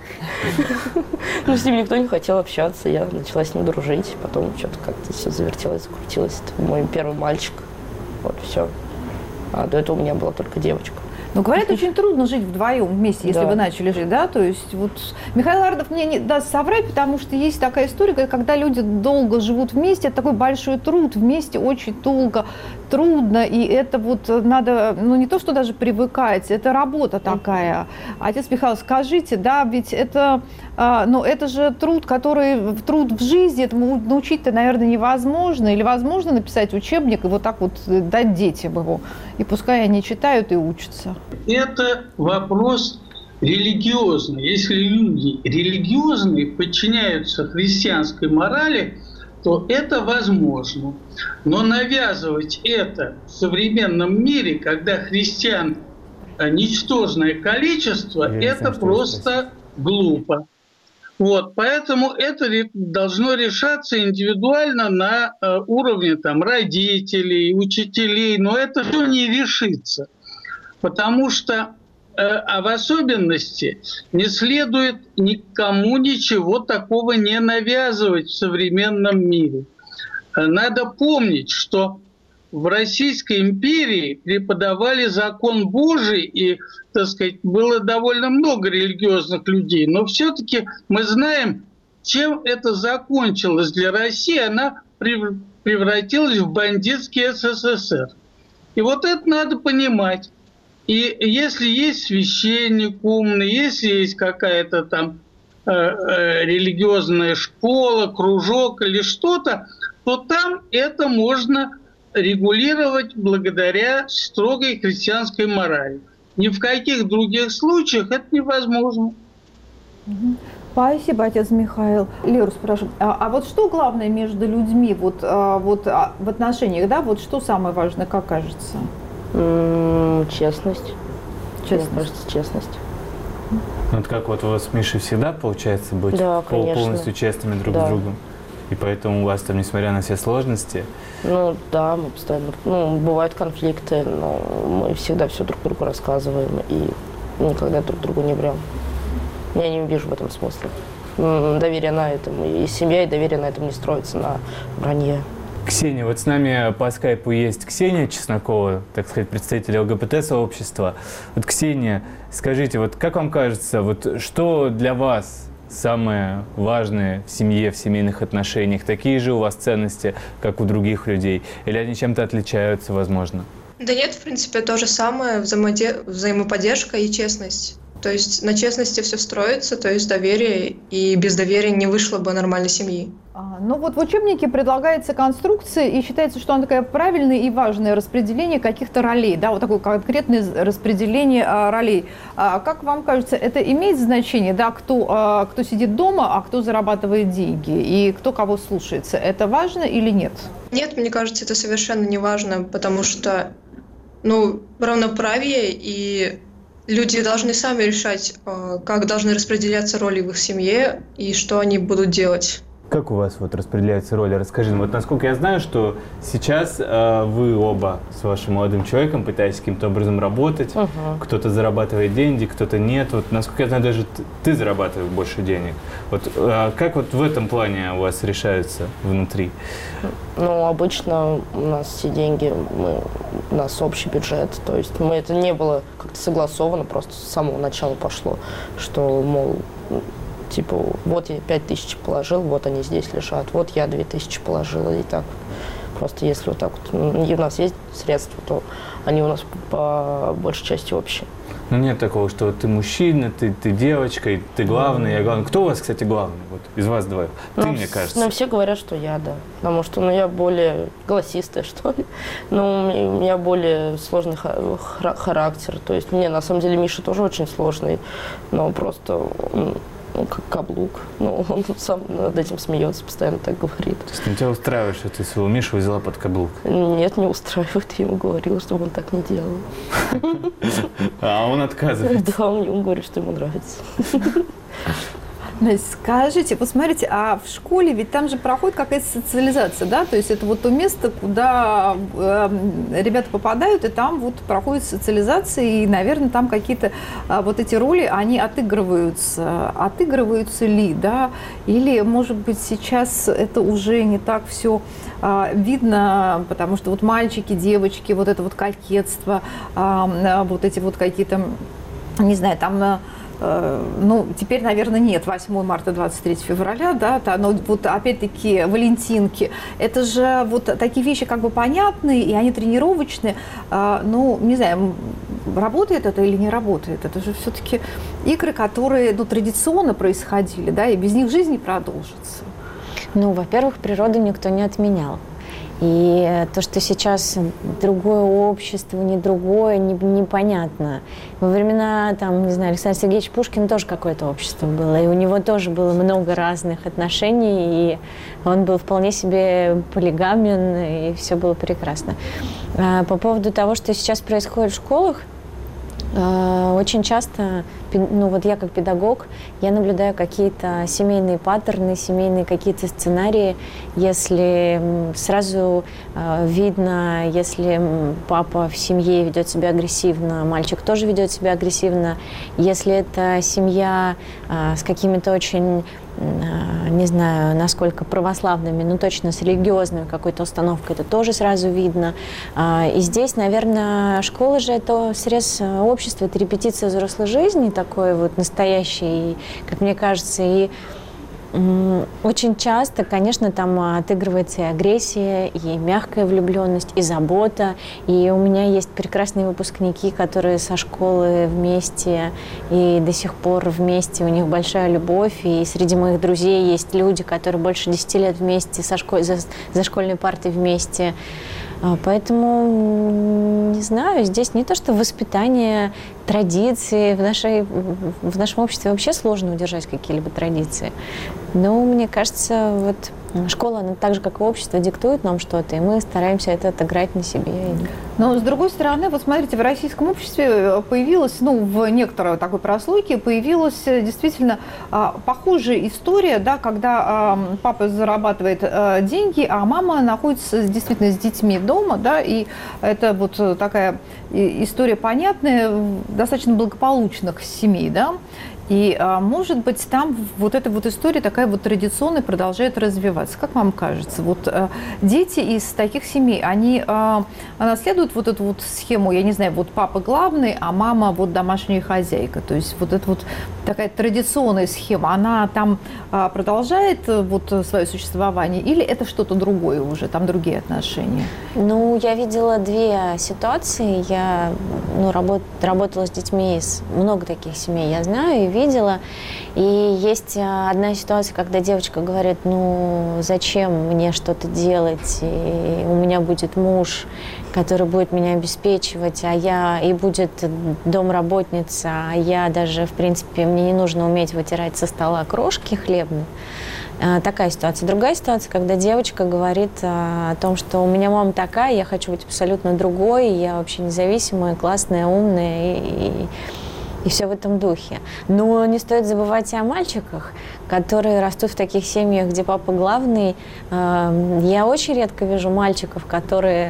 Ну, с ним никто не хотел общаться, я начала с ним дружить, потом что-то как-то все завертелось, закрутилось. Это мой первый мальчик, вот, все. А до этого у меня была только девочка. Ну, говорят, очень трудно жить вдвоем вместе, если вы начали жить, да? То есть вот Михаил Ардов мне не даст соврать, потому что есть такая история, когда люди долго живут вместе, это такой большой труд, вместе очень долго, трудно, и это вот надо, ну, не то, что даже привыкать, это работа такая. Отец Михаил, скажите, да, ведь это, это же труд, труд в жизни, этому научить-то, наверное, невозможно, или возможно написать учебник и вот так вот дать детям его, и пускай они читают и учатся. Это вопрос религиозный. Если люди религиозные подчиняются христианской морали, то это возможно. Но навязывать это в современном мире, когда христиан ничтожное количество, это просто глупо. Вот, поэтому это должно решаться индивидуально на уровне родителей, учителей, но это все не решится. Потому что, а в особенности, не следует никому ничего такого не навязывать в современном мире. Надо помнить, что в Российской империи преподавали закон Божий, и, так сказать, было довольно много религиозных людей, но все-таки мы знаем, чем это закончилось для России. Она превратилась в бандитский СССР. И вот это надо понимать. И если есть священник умный, если есть какая-то там религиозная школа, кружок или что-то, то там это можно регулировать благодаря строгой христианской морали. Ни в каких других случаях это невозможно. Спасибо, отец Михаил. Леру спрашиваю, а вот что главное между людьми в отношениях, да, вот что самое важное, как кажется? Честность. Честность. Вот как вот у вас с Мишей всегда получается быть полностью честными друг с другом? И поэтому у вас там, несмотря на все сложности... Ну да, мы постоянно... бывают конфликты, но мы всегда все друг другу рассказываем и никогда друг другу не врем. Я не вижу в этом смысла. Доверие на этом, и семья, и доверие на этом не строится, на вранье. Ксения, вот с нами по скайпу есть Ксения Чеснокова, так сказать, представитель ЛГБТ-сообщества. Вот, Ксения, скажите, вот как вам кажется, вот что для вас самое важное в семье, в семейных отношениях? Такие же у вас ценности, как у других людей? Или они чем-то отличаются, возможно? Да нет, в принципе, то же самое, взаимоподдержка и честность. То есть на честности все строится, то есть доверие, и без доверия не вышло бы нормальной семьи. Ну вот в учебнике предлагается конструкция, и считается, что она такая правильное и важное распределение каких-то ролей, да, вот такое конкретное распределение ролей. Как вам кажется, это имеет значение, да, кто сидит дома, а кто зарабатывает деньги, и кто кого слушается? Это важно или нет? Нет, мне кажется, это совершенно не важно, потому что, равноправие, и люди должны сами решать, как должны распределяться роли в их семье и что они будут делать. Как у вас вот распределяются роли? Расскажи, вот насколько я знаю, что сейчас вы оба с вашим молодым человеком пытаетесь каким-то образом работать, кто-то зарабатывает деньги, кто-то нет. Вот насколько я знаю, даже ты зарабатываешь больше денег. Вот как вот в этом плане у вас решаются внутри? Обычно у нас все деньги, у нас общий бюджет, то есть это не было как-то согласовано, просто с самого начала пошло, что, мол, вот я 5000 положил, вот они здесь лежат, вот я 2000 положила, и так Просто если вот так вот, и у нас есть средства, то они у нас по большей части общие. Ну нет такого, что ты мужчина, ты девочка, и ты главный, я главный. Кто у вас, кстати, главный? Вот из вас двоих? Ты, мне кажется. Ну, все говорят, что я, да. Потому что я более голосистая, что ли. Ну, у меня более сложный характер. То есть мне, на самом деле, Миша тоже очень сложный, но просто как каблук. Ну, он сам над этим смеется, постоянно так говорит. То есть тебя устраивает, что ты своего Мишу взяла под каблук? Нет, не устраивает. Я ему говорила, чтобы он так не делал. А он отказывается? Да, он говорит, что ему нравится. Скажите, посмотрите, а в школе ведь там же проходит какая-то социализация, да? То есть это вот то место, куда ребята попадают, и там вот проходит социализация, и, наверное, там какие-то вот эти роли, они отыгрываются. Отыгрываются ли, да? Или, может быть, сейчас это уже не так все видно, потому что вот мальчики, девочки, вот это вот кокетство, вот эти вот какие-то, не знаю, там... Ну, теперь, наверное, нет, 8 марта, 23 февраля, да, но вот опять-таки валентинки, это же вот такие вещи как бы понятные, и они тренировочные, ну, не знаю, работает это или не работает, это же все-таки игры, которые, ну, традиционно происходили, да, и без них жизнь не продолжится. Ну, во-первых, природу никто не отменял. И то, что сейчас другое общество, не другое, непонятно. Во времена, там, не знаю, Александра Сергеевича Пушкина тоже какое-то общество было, и у него тоже было много разных отношений, и он был вполне себе полигамен, и все было прекрасно. По поводу того, что сейчас происходит в школах, очень часто, ну вот я как педагог, я наблюдаю какие-то семейные паттерны, семейные какие-то сценарии. Если сразу видно, если папа в семье ведет себя агрессивно, мальчик тоже ведет себя агрессивно. Если это семья с какими-то очень, не знаю, насколько православными, но точно с религиозной какой-то установкой, это тоже сразу видно. И здесь, наверное, школа же это срез общества, это репетиция взрослой жизни, такой вот настоящий, как мне кажется, и очень часто, конечно, там отыгрывается и агрессия, и мягкая влюбленность, и забота. И у меня есть прекрасные выпускники, которые со школы вместе и до сих пор вместе, у них большая любовь. И среди моих друзей есть люди, которые больше 10 лет вместе, за школьной партой вместе. Поэтому, не знаю, здесь не то, что воспитание, традиции. В нашем обществе вообще сложно удержать какие-либо традиции. Но мне кажется, вот школа, она так же, как и общество, диктует нам что-то, и мы стараемся это отыграть на себе. Но, с другой стороны, вот смотрите, в российском обществе появилась, ну, в некоторой такой прослойке появилась действительно похожая история, да, когда папа зарабатывает деньги, а мама находится действительно с детьми дома, да, и это вот такая история понятная, достаточно благополучных семей, да. И, может быть, там вот эта вот история такая вот традиционная продолжает развиваться. Как вам кажется? Вот дети из таких семей, они наследуют вот эту вот схему, я не знаю, вот папа главный, а мама вот домашняя хозяйка. То есть вот эта вот такая традиционная схема, она там продолжает вот свое существование или это что-то другое уже, там другие отношения? Ну, я видела две ситуации. Я работала с детьми из много таких семей, я знаю, и видела. И есть одна ситуация, когда девочка говорит, ну, зачем мне что-то делать, и у меня будет муж, который будет меня обеспечивать, и будет домработница, а я даже, в принципе, мне не нужно уметь вытирать со стола крошки хлебные. Такая ситуация. Другая ситуация, когда девочка говорит о том, что у меня мама такая, я хочу быть абсолютно другой, я вообще независимая, классная, умная и все в этом духе. Но не стоит забывать и о мальчиках, которые растут в таких семьях, где папа главный. Я очень редко вижу мальчиков, которые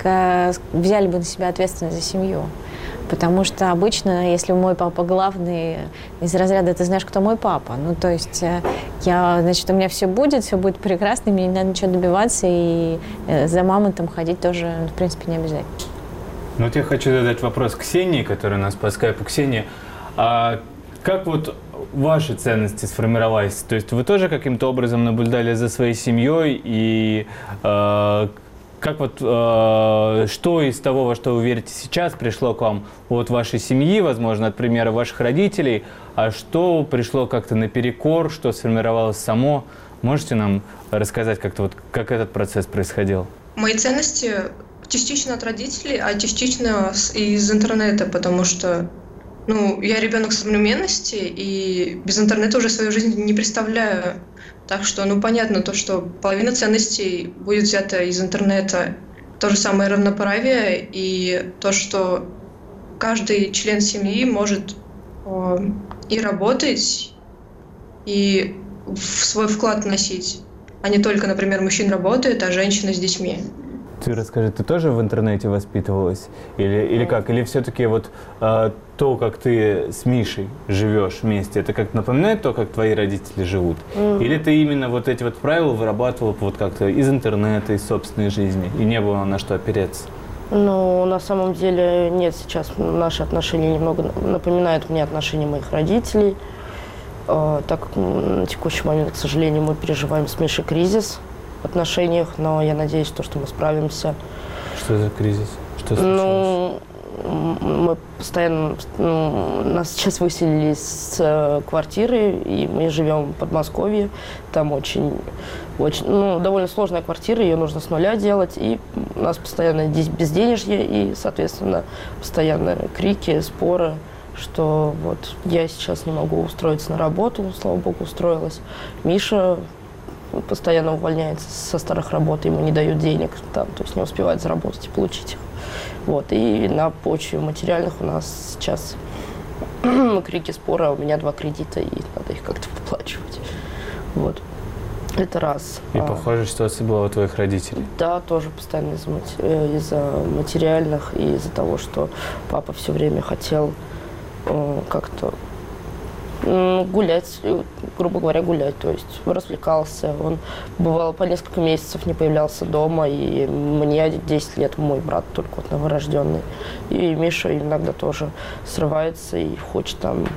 взяли бы на себя ответственность за семью. Потому что обычно, если мой папа главный, из разряда «ты знаешь, кто мой папа?», ну, то есть значит, у меня все будет прекрасно, мне не надо ничего добиваться, и за мамонтом ходить тоже, в принципе, не обязательно. Ну, вот я хочу задать вопрос Ксении, которая у нас по скайпу. Ксения, а как вот ваши ценности сформировались? То есть вы тоже каким-то образом наблюдали за своей семьей, и как вот, что из того, во что вы верите сейчас, пришло к вам от вашей семьи, возможно, от примера ваших родителей, а что пришло как-то наперекор, что сформировалось само? Можете нам рассказать как-то вот, как этот процесс происходил? Мои ценности частично от родителей, а частично из интернета, потому что я ребенок современности, и без интернета уже свою жизнь не представляю. Так что, понятно то, что половина ценностей будет взята из интернета. То же самое равноправие и то, что каждый член семьи может и работать, и свой вклад вносить, а не только, например, мужчина работает, а женщина с детьми. Ты расскажи, ты тоже в интернете воспитывалась? Или как? Или все-таки вот то, как ты с Мишей живешь вместе, это как напоминает то, как твои родители живут? Или ты именно вот эти вот правила вырабатывала вот как-то из интернета, из собственной жизни, и не было на что опереться? На самом деле нет, сейчас наши отношения немного напоминают мне отношения моих родителей, так как на текущий момент, к сожалению, мы переживаем с Мишей кризис в отношениях, но я надеюсь, что мы справимся. Что за кризис? Что случилось? Мы постоянно... нас сейчас выселили с квартиры, и мы живем в Подмосковье. Там очень довольно сложная квартира, ее нужно с нуля делать, и у нас постоянно безденежье, и, соответственно, постоянно крики, споры, что вот я сейчас не могу устроиться на работу, слава богу, устроилась. Миша постоянно увольняется со старых работ, ему не дают денег, то есть не успевает заработать и получить их. Вот, и на почве материальных у нас сейчас крики, споры, у меня 2 кредита, и надо их как-то выплачивать. Вот. Это раз. И похожая ситуация была у твоих родителей? Да, тоже постоянно из-за материальных и из-за того, что папа все время хотел как-то гулять, грубо говоря, гулять, то есть развлекался. Он бывало по несколько месяцев не появлялся дома, и мне 10 лет, мой брат только вот новорожденный. И Миша иногда тоже срывается и хочет там,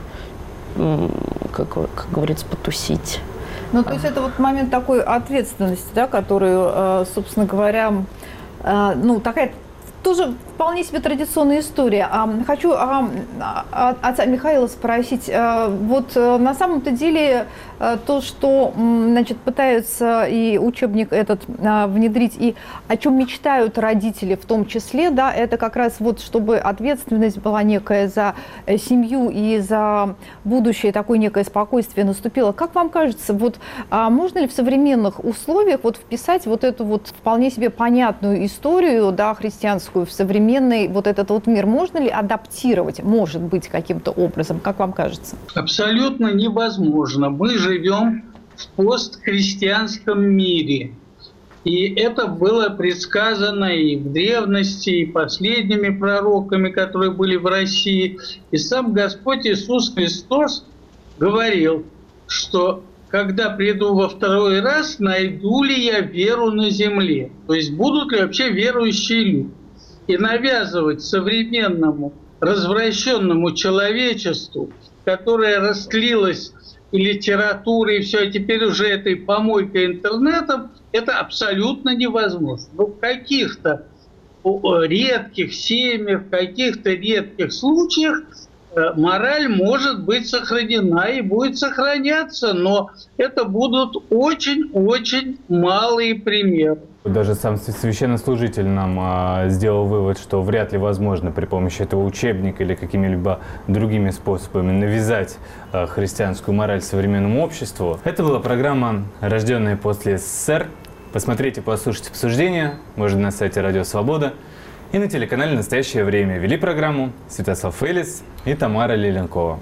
как говорится, потусить. То есть это вот момент такой ответственности, да, которую, собственно говоря, такая тоже вполне себе традиционная история. Хочу отца Михаила спросить. Вот на самом-то деле то, что пытаются и учебник этот внедрить, и о чем мечтают родители в том числе, да, это как раз вот, чтобы ответственность была некая за семью и за будущее, такое некое спокойствие наступило. Как вам кажется, вот можно ли в современных условиях вот вписать вот эту вот вполне себе понятную историю, да, христианскую в современный вот этот вот мир? Можно ли адаптировать, может быть, каким-то образом? Как вам кажется? Абсолютно невозможно. Мы живем в постхристианском мире. И это было предсказано и в древности, и последними пророками, которые были в России. И сам Господь Иисус Христос говорил, что когда приду во второй раз, найду ли я веру на земле? То есть будут ли вообще верующие люди? И навязывать современному развращенному человечеству, которое растлилось и литературой, и все, а теперь уже этой помойкой интернетом, это абсолютно невозможно. Но в каких-то редких семьях, в каких-то редких случаях мораль может быть сохранена и будет сохраняться, но это будут очень-очень малые примеры. Даже сам священнослужитель нам сделал вывод, что вряд ли возможно при помощи этого учебника или какими-либо другими способами навязать христианскую мораль современному обществу. Это была программа «Рожденные после СССР». Посмотрите, послушайте обсуждения, можно на сайте Радио Свобода и на телеканале «Настоящее время». Вели программу Святослав Фелис и Тамара Лиленкова.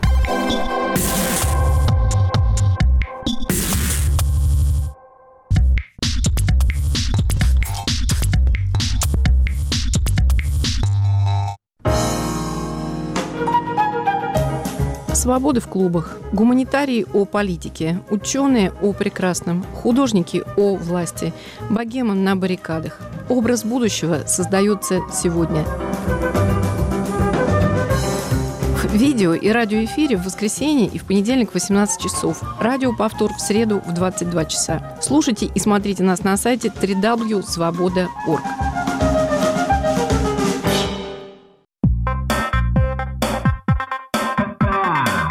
Свободы в клубах, гуманитарии о политике, ученые о прекрасном, художники о власти, богема на баррикадах. Образ будущего создается сегодня. В видео и радиоэфире в воскресенье и в понедельник в 18 часов. Радиоповтор в среду в 22 часа. Слушайте и смотрите нас на сайте www.svoboda.org.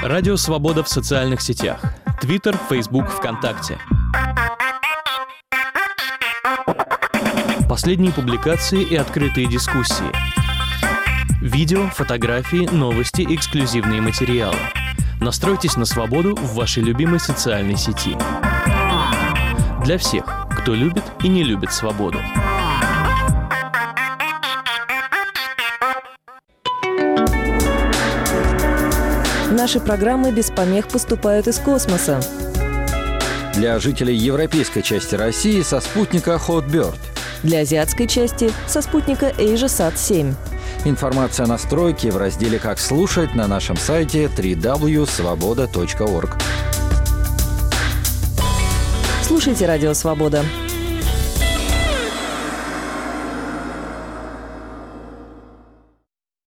Радио «Свобода» в социальных сетях. Твиттер, Фейсбук, ВКонтакте. Последние публикации и открытые дискуссии. Видео, фотографии, новости, эксклюзивные материалы. Настройтесь на свободу в вашей любимой социальной сети. Для всех, кто любит и не любит свободу. Наши программы без помех поступают из космоса. Для жителей европейской части России со спутника Hotbird. Для азиатской части со спутника AsiaSat-7. Информация о настройке в разделе «Как слушать» на нашем сайте www.svoboda.org. Слушайте «Радио Свобода».